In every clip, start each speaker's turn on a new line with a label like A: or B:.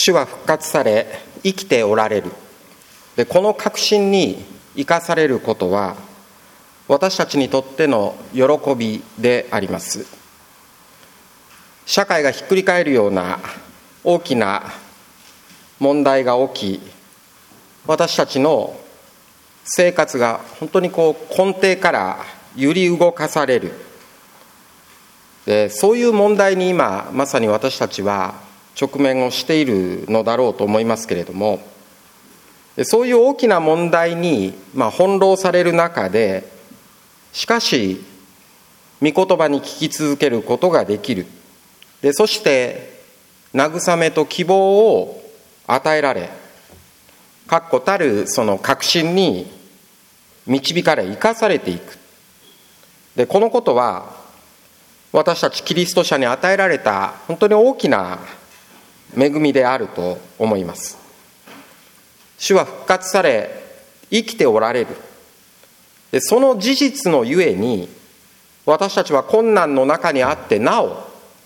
A: 主は復活され生きておられる。で、この確信に生かされることは私たちにとっての喜びであります。社会がひっくり返るような大きな問題が起き、私たちの生活が本当に根底から揺り動かされる。で、そういう問題に今まさに私たちは直面をしているのだろうと思いますけれども、そういう大きな問題に翻弄される中で、しかし御言葉に聞き続けることができる。で、そして慰めと希望を与えられ、確固たるその確信に導かれ生かされていく。で、このことは私たちキリスト者に与えられた本当に大きな恵みであると思います。主は復活され生きておられる。で、その事実のゆえに私たちは困難の中にあってなお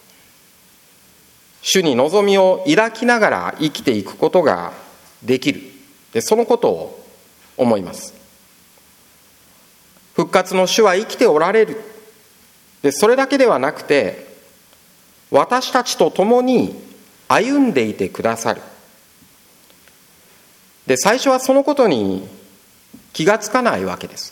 A: 主に望みを抱きながら生きていくことができる。で、そのことを思います。復活の主は生きておられる。で、それだけではなくて私たちと共に歩んでいてくださる。で、最初はそのことに気がつかないわけです。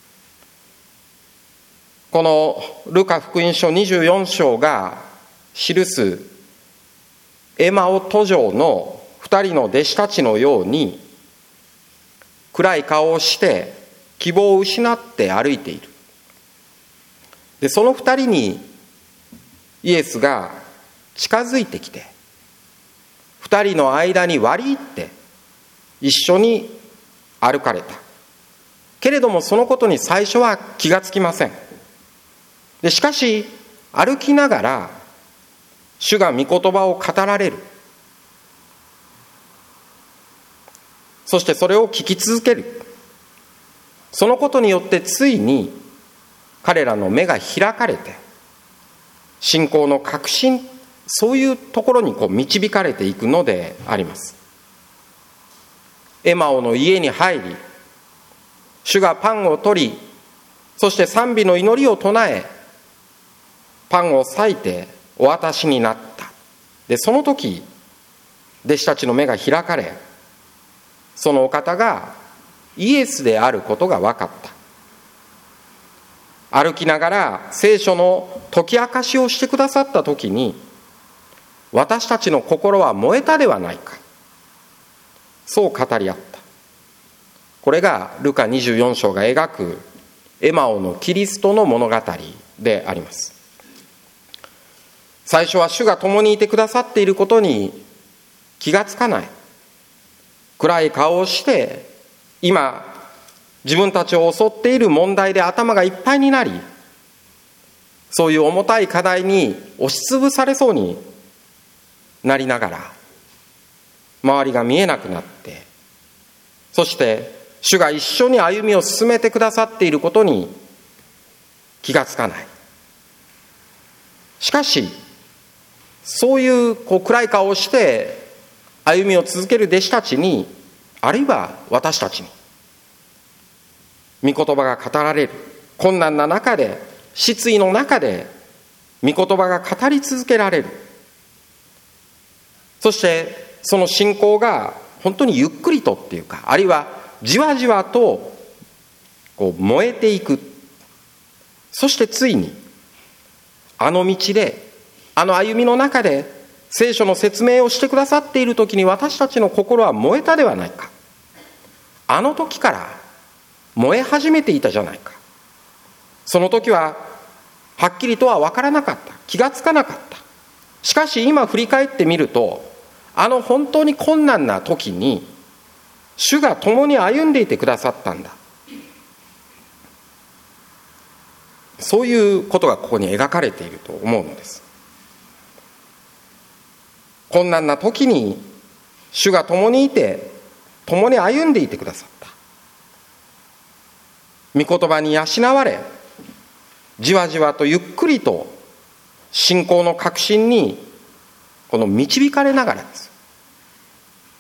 A: このルカ福音書24章が記すエマオ途上の2人の弟子たちのように暗い顔をして希望を失って歩いている。で、その2人にイエスが近づいてきて2人の間に割り入って一緒に歩かれたけれども、そのことに最初は気がつきません。で、しかし歩きながら主が御言葉を語られる。そしてそれを聞き続ける。そのことによってついに彼らの目が開かれて信仰の確信、そういうところに導かれていくのであります。エマオの家に入り、主がパンを取り、そして賛美の祈りを唱え、パンを裂いてお渡しになった。で、その時弟子たちの目が開かれ、そのお方がイエスであることが分かった。歩きながら聖書の解き明かしをしてくださった時に、私たちの心は燃えたではないか、そう語り合った。これがルカ24章が描くエマオのキリストの物語であります。最初は主が共にいてくださっていることに気がつかない、暗い顔をして今自分たちを襲っている問題で頭がいっぱいになり、そういう重たい課題に押しつぶされそうになりながら、周りが見えなくなって、そして主が一緒に歩みを進めてくださっていることに気がつかない。しかしそういう暗い顔をして歩みを続ける弟子たちに、あるいは私たちに御言葉が語られる。困難な中で、失意の中で御言葉が語り続けられる。そしてその信仰が本当にゆっくりとっていうか、あるいはじわじわと燃えていく。そしてついにあの道で、あの歩みの中で聖書の説明をしてくださっている時に、私たちの心は燃えたではないか。あの時から燃え始めていたじゃないか。その時ははっきりとは分からなかった、気がつかなかった。しかし今振り返ってみると、あの本当に困難な時に主が共に歩んでいてくださったんだ。そういうことがここに描かれていると思うのです。困難な時に主が共にいて、共に歩んでいてくださった。御言葉に養われ、じわじわとゆっくりと信仰の確信に導かれながらです。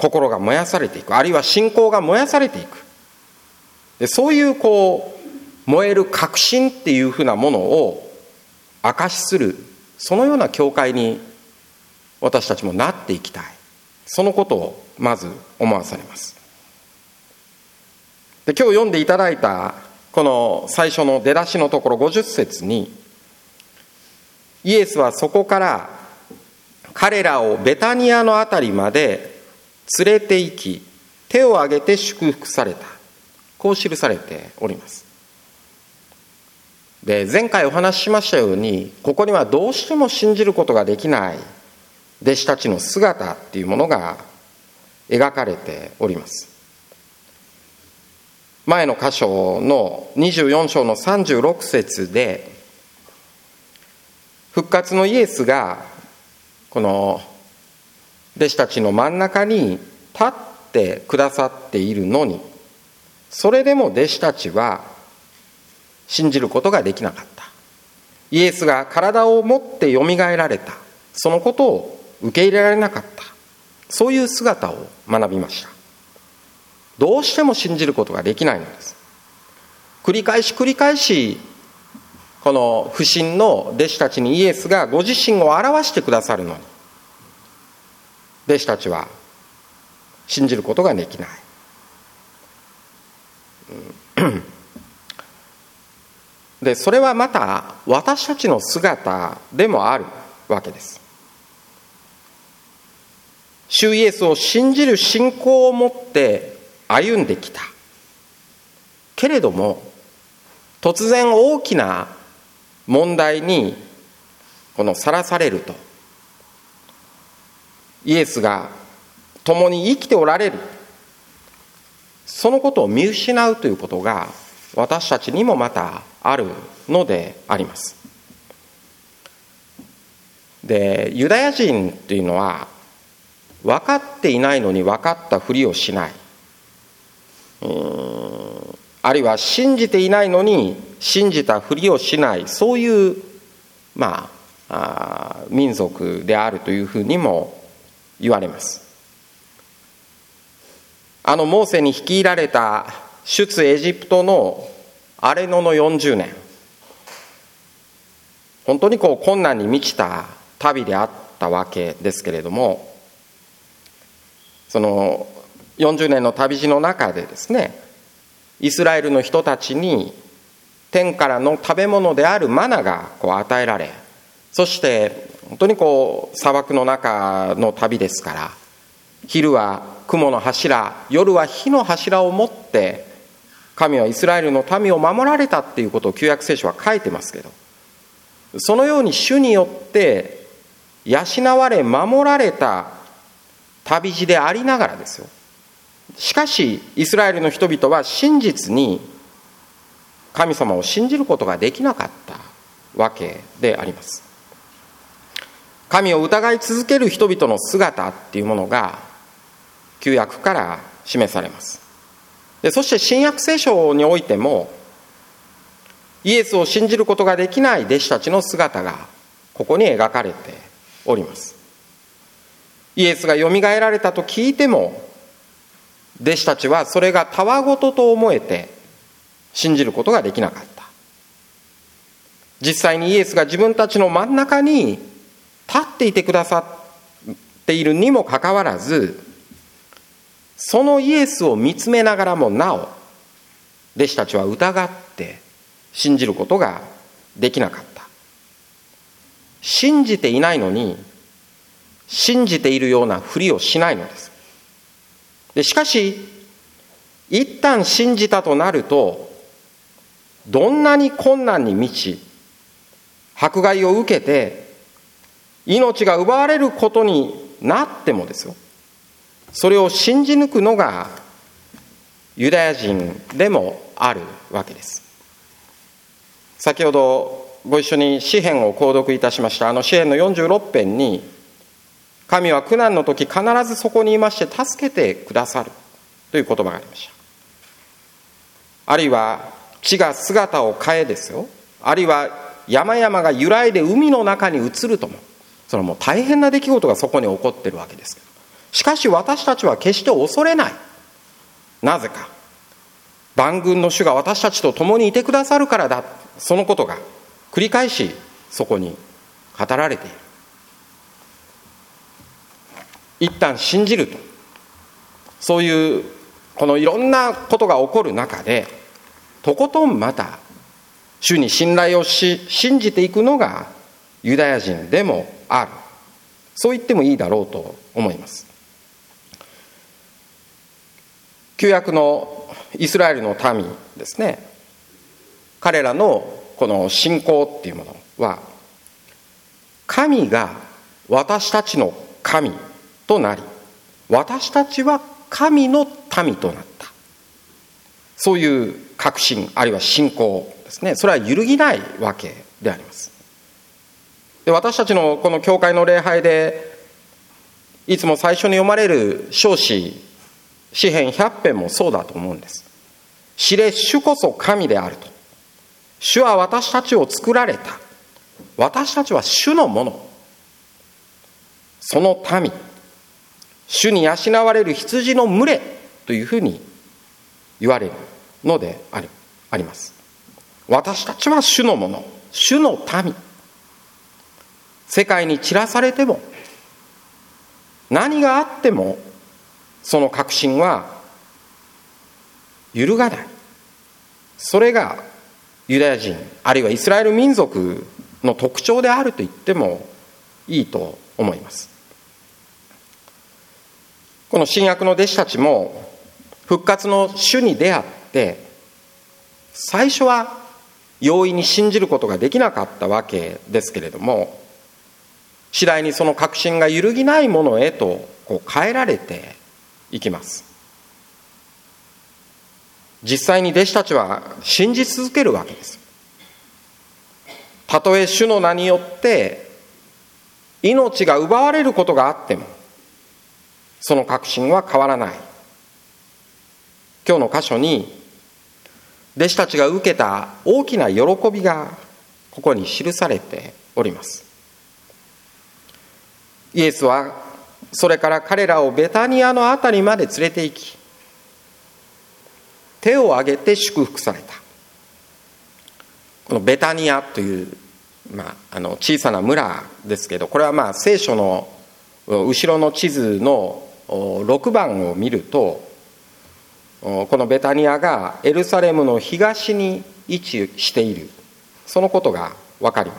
A: 心が燃やされていく、あるいは信仰が燃やされていく。でそういう燃える確信っていうふうなものを証しする、そのような教会に私たちもなっていきたい、そのことをまず思わされます。で今日読んでいただいたこの最初の出だしのところ50節に、イエスはそこから彼らをベタニアのあたりまで連れて行き、手を挙げて祝福された、こう記されております。で前回お話ししましたように、ここにはどうしても信じることができない弟子たちの姿っていうものが描かれております。前の箇所の24章の36節で、復活のイエスがこの弟子たちの真ん中に立ってくださっているのに、それでも弟子たちは信じることができなかった。イエスが体を持ってよみがえられた、そのことを受け入れられなかった、そういう姿を学びました。どうしても信じることができないのです。繰り返しこの不信の弟子たちにイエスがご自身を表してくださるのに、弟子たちは信じることができない。でそれはまた私たちの姿でもあるわけです。主イエスを信じる信仰を持って歩んできたけれども、突然大きな問題にさらされると、イエスが共に生きておられる、そのことを見失うということが私たちにもまたあるのであります。でユダヤ人というのは分かっていないのに分かったふりをしない、あるいは信じていないのに信じたふりをしない、そういう民族であるというふうにも言われます。モーセに率いられた出エジプトの荒れ野の40年、本当に困難に満ちた旅であったわけですけれども、その40年の旅路の中でですね、イスラエルの人たちに天からの食べ物であるマナが与えられ、そして本当に砂漠の中の旅ですから、昼は雲の柱、夜は火の柱を持って神はイスラエルの民を守られたっていうことを旧約聖書は書いてますけど、そのように主によって養われ守られた旅路でありながらですよ、しかしイスラエルの人々は真実に神様を信じることができなかったわけであります。神を疑い続ける人々の姿っていうものが旧約から示されます。でそして新約聖書においても、イエスを信じることができない弟子たちの姿がここに描かれております。イエスがよみがえられたと聞いても、弟子たちはそれがたわごとと思えて信じることができなかった。実際にイエスが自分たちの真ん中に立っていてくださっているにもかかわらず、そのイエスを見つめながらもなお弟子たちは疑って信じることができなかった。信じていないのに信じているようなふりをしないのです。でしかし一旦信じたとなると、どんなに困難に満ち迫害を受けて命が奪われることになってもですよ、それを信じ抜くのがユダヤ人でもあるわけです。先ほどご一緒に詩編を購読いたしました。詩編の46編に、神は苦難の時必ずそこにいまして助けてくださるという言葉がありました。あるいは地が姿を変えですよ、あるいは山々が揺らいで海の中に移るとも、それはもう大変な出来事がそこに起こっているわけですけど、 しかし私たちは決して恐れない。なぜか、万軍の主が私たちと共にいてくださるからだ。そのことが繰り返しそこに語られている。一旦信じると、そういうこのいろんなことが起こる中で、とことんまた主に信頼をし信じていくのがユダヤ人でもある、そう言ってもいいだろうと思います。旧約のイスラエルの民ですね、彼らのこの信仰っていうものは、神が私たちの神となり、私たちは神の民となった、そういう確信あるいは信仰ですね。それは揺るぎないわけであります。で、私たちのこの教会の礼拝でいつも最初に読まれる唱詩、詩編100編もそうだと思うんです。知れ、主こそ神であると。主は私たちを作られた。私たちは主のもの。その民。主に養われる羊の群れというふうに言われるのであります。私たちは主のもの、主の民。世界に散らされても、何があっても、その確信は揺るがない。それがユダヤ人あるいはイスラエル民族の特徴であると言ってもいいと思います。この新約の弟子たちも復活の主に出会って、最初は容易に信じることができなかったわけですけれども、次第にその確信が揺るぎないものへと変えられていきます。実際に弟子たちは信じ続けるわけです。たとえ主の名によって命が奪われることがあっても、その確信は変わらない。今日の箇所に弟子たちが受けた大きな喜びがここに記されております。イエスはそれから彼らをベタニアのあたりまで連れて行き、手を挙げて祝福された。このベタニアという、小さな村ですけど、これは聖書の後ろの地図の6番を見ると、このベタニアがエルサレムの東に位置している、そのことが分かります。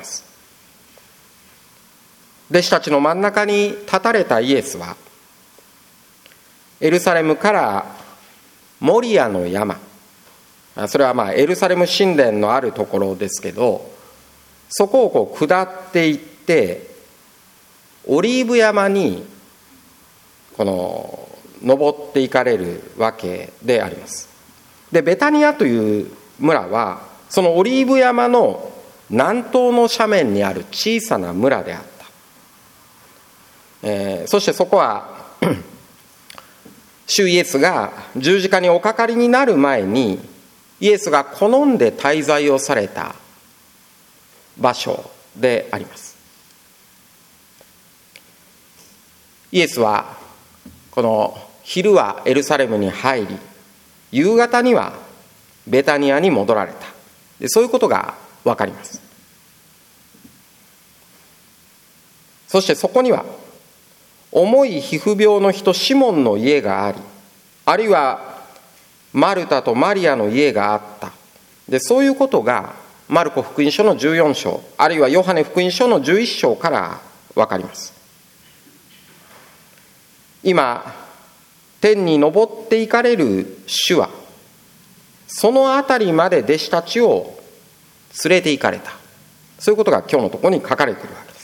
A: 弟子たちの真ん中に立たれたイエスは、エルサレムからモリアの山、それはエルサレム神殿のあるところですけど、そこを下っていってオリーブ山に登っていかれるわけであります。で、ベタニアという村はそのオリーブ山の南東の斜面にある小さな村であった。そしてそこは主イエスが十字架におかかりになる前にイエスが好んで滞在をされた場所であります。イエスはこの昼はエルサレムに入り、夕方にはベタニアに戻られた。で、そういうことが分かります。そしてそこには重い皮膚病の人シモンの家があり、あるいはマルタとマリアの家があった。で、そういうことがマルコ福音書の14章、あるいはヨハネ福音書の11章から分かります。今天に昇っていかれる主は、そのあたりまで弟子たちを連れて行かれた。そういうことが今日のところに書かれているわけです。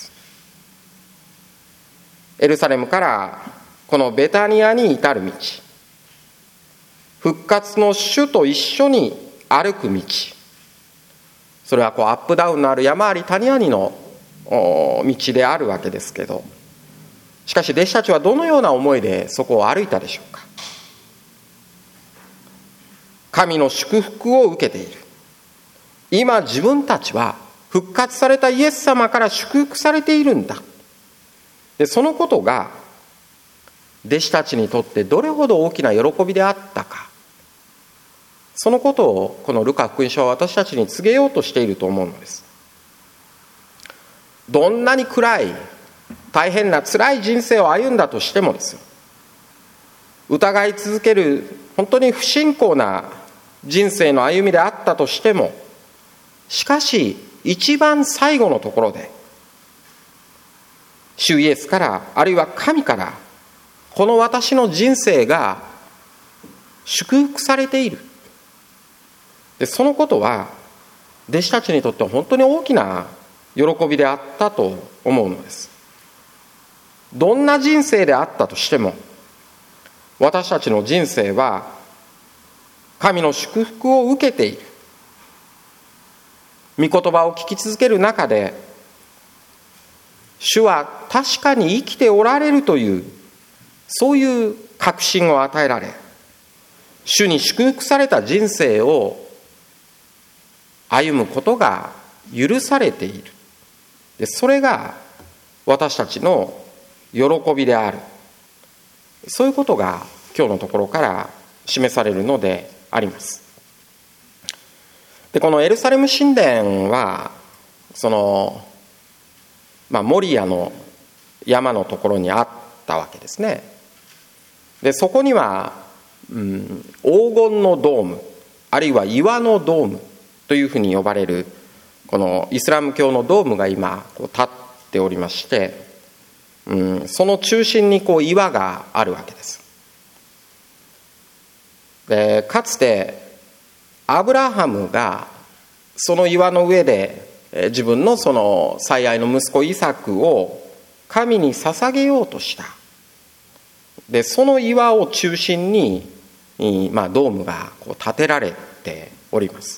A: エルサレムからこのベタニアに至る道、復活の主と一緒に歩く道、それはアップダウンのある山あり谷ありの道であるわけですけど、しかし弟子たちはどのような思いでそこを歩いたでしょうか。神の祝福を受けている。今自分たちは復活されたイエス様から祝福されているんだ。で、そのことが弟子たちにとってどれほど大きな喜びであったか、そのことをこのルカ福音書は私たちに告げようとしていると思うのです。どんなに暗い大変な辛い人生を歩んだとしてもですよ、疑い続ける本当に不信仰な人生の歩みであったとしても、しかし一番最後のところで主イエスから、あるいは神から、この私の人生が祝福されている。でそのことは弟子たちにとっては本当に大きな喜びであったと思うのです。どんな人生であったとしても、私たちの人生は神の祝福を受けている。御言葉を聞き続ける中で、主は確かに生きておられるという、そういう確信を与えられ、主に祝福された人生を歩むことが許されている。でそれが私たちの喜びである。そういうことが今日のところから示されるのであります。でこのエルサレム神殿はモリアの山のところにあったわけですね。でそこには、黄金のドーム、あるいは岩のドームというふうに呼ばれるこのイスラム教のドームが今立っておりまして、その中心に岩があるわけです。でかつてアブラハムがその岩の上で自分のその最愛の息子イサクを神に捧げようとした。でその岩を中心に、ドームが建てられております。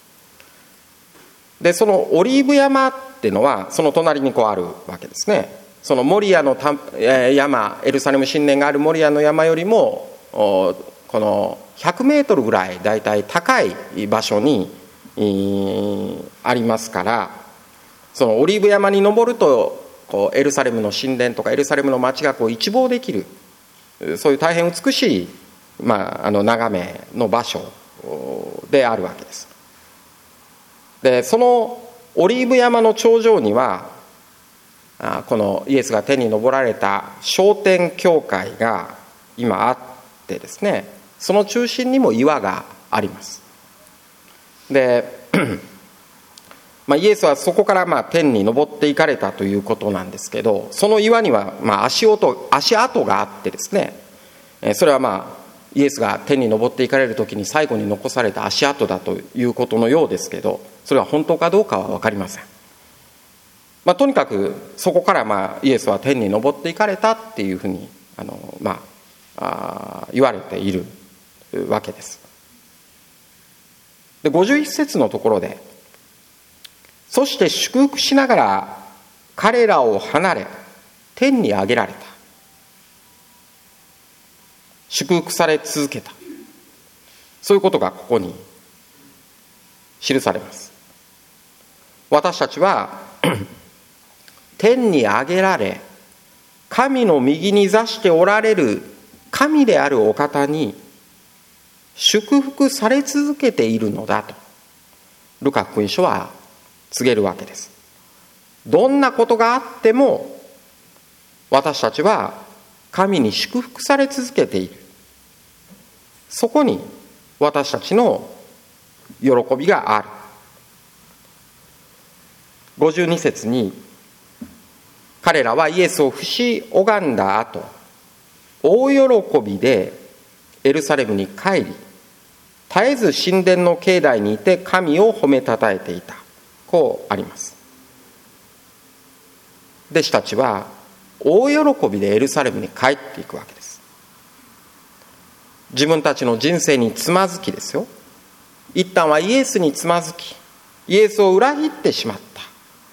A: でそのオリーブ山っていうのはその隣にあるわけですね。そのモリアの山、エルサレム神殿があるモリアの山よりもこの100メートルぐらいだいたい高い場所にありますから、そのオリーブ山に登るとエルサレムの神殿とかエルサレムの街が一望できる、そういう大変美しい、眺めの場所であるわけです。でそのオリーブ山の頂上にはこのイエスが天に昇られた昇天教会が今あってですね、その中心にも岩があります。で、イエスはそこから天に昇っていかれたということなんですけど、その岩には足跡があってですね、それはイエスが天に昇っていかれる時に最後に残された足跡だということのようですけど、それは本当かどうかは分かりません。とにかくそこからイエスは天に昇っていかれたっていうふうに言われているわけです。で51節のところで、そして祝福しながら彼らを離れ天に上げられた。祝福され続けた。そういうことがここに記されます。私たちは天に上げられ神の右に座しておられる神であるお方に祝福され続けているのだとルカ福音書は告げるわけです。どんなことがあっても私たちは神に祝福され続けている。そこに私たちの喜びがある。52節に、彼らはイエスを節拝んだ後、大喜びでエルサレムに帰り、絶えず神殿の境内にいて神を褒めたたえていた。こうあります。弟子たちは大喜びでエルサレムに帰っていくわけです。自分たちの人生につまずきですよ。一旦はイエスにつまずき、イエスを裏切ってしまった。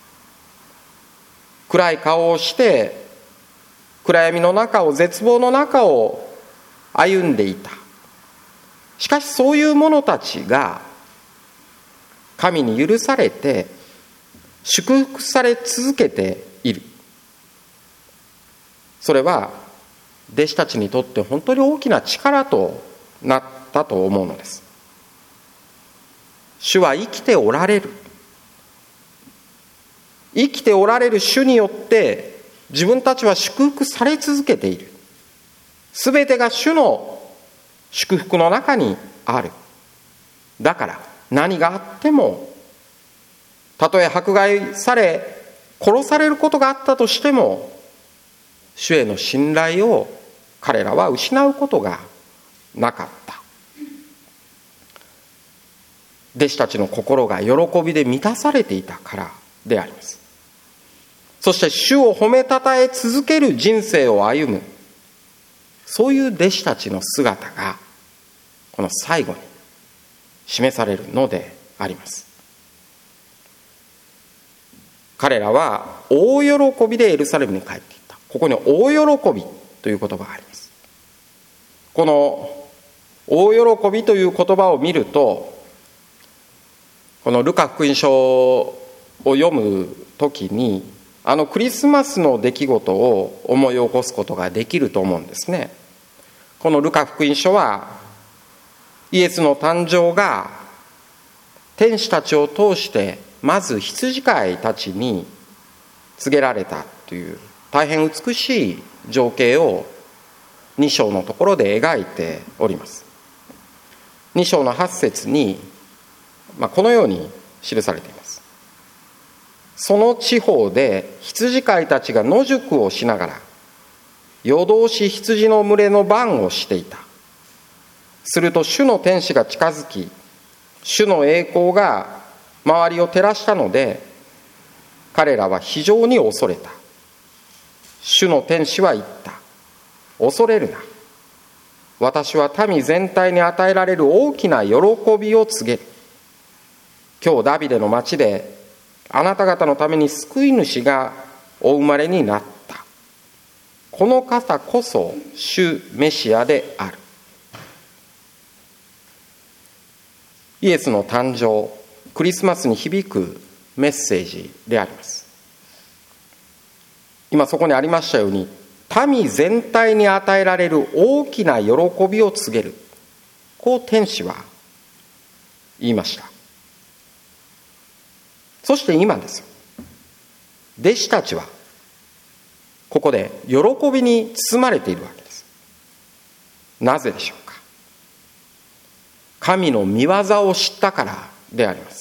A: 暗い顔をして暗闇の中を、絶望の中を歩んでいた。しかしそういう者たちが神に許されて祝福され続けている。それは弟子たちにとって本当に大きな力となったと思うのです。主は生きておられる。生きておられる主によって自分たちは祝福され続けている。すべてが主の祝福の中にある。だから何があっても、たとえ迫害され殺されることがあったとしても、主への信頼を彼らは失うことがなかった。弟子たちの心が喜びで満たされていたからであります。そして主を褒めたたえ続ける人生を歩む、そういう弟子たちの姿がこの最後に示されるのであります。彼らは大喜びでエルサレムに帰っていった。ここに大喜びという言葉があります。この大喜びという言葉を見ると、このルカ福音書を読むときにクリスマスの出来事を思い起こすことができると思うんですね。このルカ福音書はイエスの誕生が天使たちを通してまず羊飼いたちに告げられたという大変美しい情景を2章のところで描いております。2章の8節に、このように記されています。その地方で羊飼いたちが野宿をしながら夜通し羊の群れの番をしていた。すると主の天使が近づき、主の栄光が周りを照らしたので、彼らは非常に恐れた。主の天使は言った。恐れるな。私は民全体に与えられる大きな喜びを告げる。今日ダビデの町であなた方のために救い主がお生まれになった。この方こそ主メシアである。イエスの誕生、クリスマスに響くメッセージであります。今そこにありましたように、民全体に与えられる大きな喜びを告げる、こう天使は言いました。そして今ですよ、弟子たちはここで喜びに包まれているわけです。なぜでしょうか。神の御業を知ったからであります。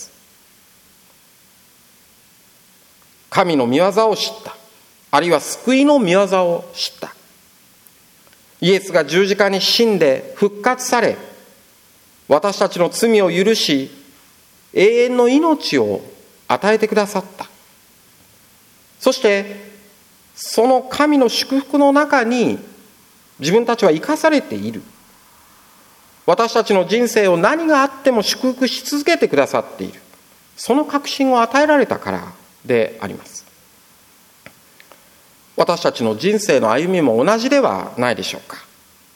A: 神の御業を知った、あるいは救いの御業を知った。イエスが十字架に死んで復活され、私たちの罪を許し永遠の命を与えてくださった。そしてその神の祝福の中に自分たちは生かされている。私たちの人生を何があっても祝福し続けてくださっている、その確信を与えられたからであります。私たちの人生の歩みも同じではないでしょうか。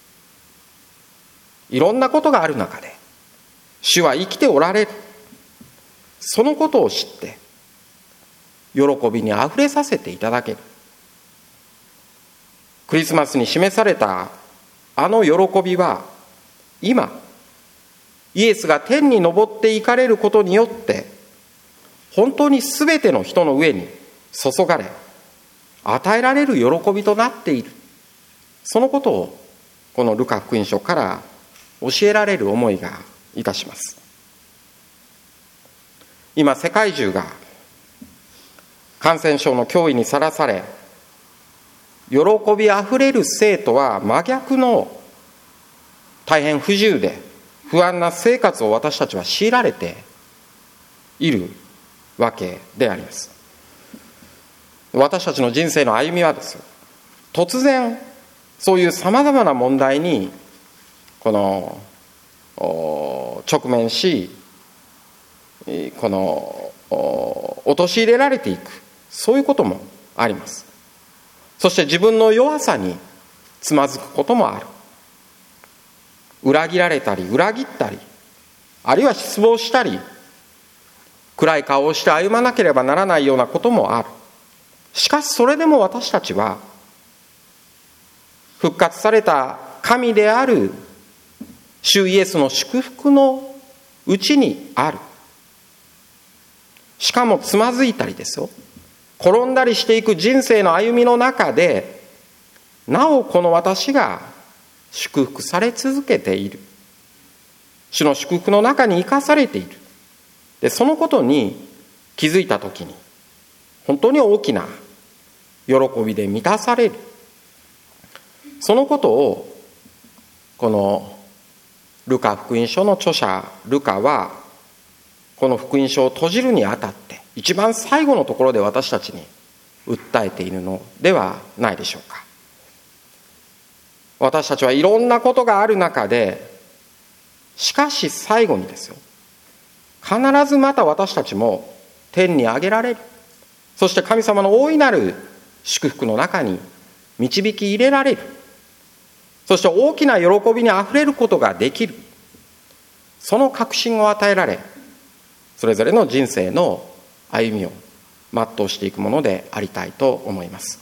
A: いろんなことがある中で主は生きておられる、そのことを知って喜びにあふれさせていただける。クリスマスに示されたあの喜びは、今イエスが天に昇っていかれることによって本当にすべての人の上に注がれ与えられる喜びとなっている。そのことをこのルカ福音書から教えられる思いがいたします。今世界中が感染症の脅威にさらされ、喜びあふれる生とは真逆の大変不自由で不安な生活を私たちは強いられているわけであります。私たちの人生の歩みはですよ、突然そういうさまざまな問題に直面し、陥れられていく、そういうこともあります。そして自分の弱さにつまずくこともある。裏切られたり裏切ったり、あるいは失望したり、暗い顔をして歩まなければならないようなこともある。しかしそれでも私たちは復活された神である主イエスの祝福のうちにある。しかもつまずいたりですよ、転んだりしていく人生の歩みの中で、なおこの私が祝福され続けている。主の祝福の中に生かされている。で、そのことに気づいたときに、本当に大きな喜びで満たされる。そのことを、このルカ福音書の著者ルカは、この福音書を閉じるにあたって一番最後のところで私たちに訴えているのではないでしょうか。私たちはいろんなことがある中で、しかし最後にですよ、必ずまた私たちも天に上げられる。そして神様の大いなる祝福の中に導き入れられる。そして大きな喜びにあふれることができる。その確信を与えられ、それぞれの人生の歩みを全うしていくものでありたいと思います。